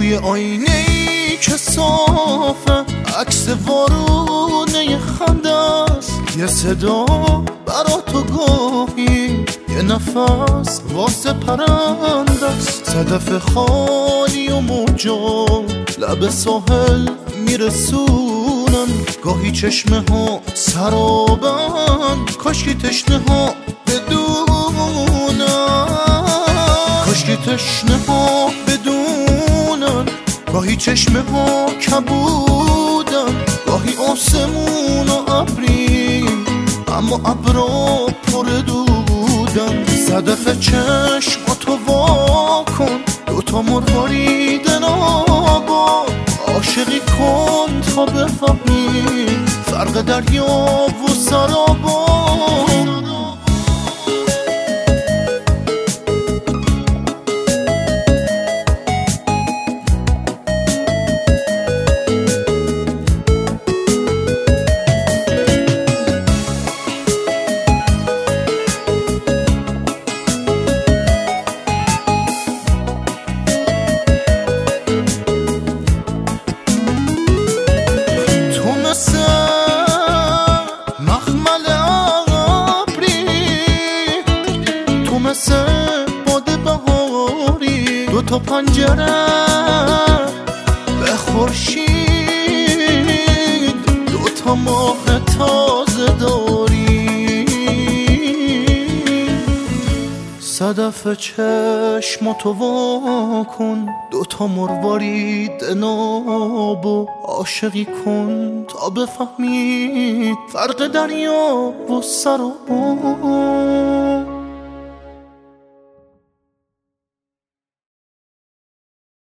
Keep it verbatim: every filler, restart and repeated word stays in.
توی آینه ای که صافه عکس وارونه خنده است، یه صدا برا تو گاهی، یه نفس واسه پرنده است. صدف خالی و موجا لب ساحل میرسونن، گاهی چشمه ها سرابن، کاشکی تشنه ها بدونن، کاشکی تشنه ها بدونن. گاهی چشمه ها کبودن، گاهی آسمون و ابری، اما ابرا پر دودن. صدف چشم تو وا کن، دوتا مروارید نابا، عاشقی کن تا بفهمی فرق دریا و سرابا. مثل باد بهاری، دو تا پنجره به خورشید، دو تا ماه تازه داری. صدف چشم تو وا کن، دو تا مروارید ناب و عاشقی کن تا بفهمی فرق دریا و سرابا.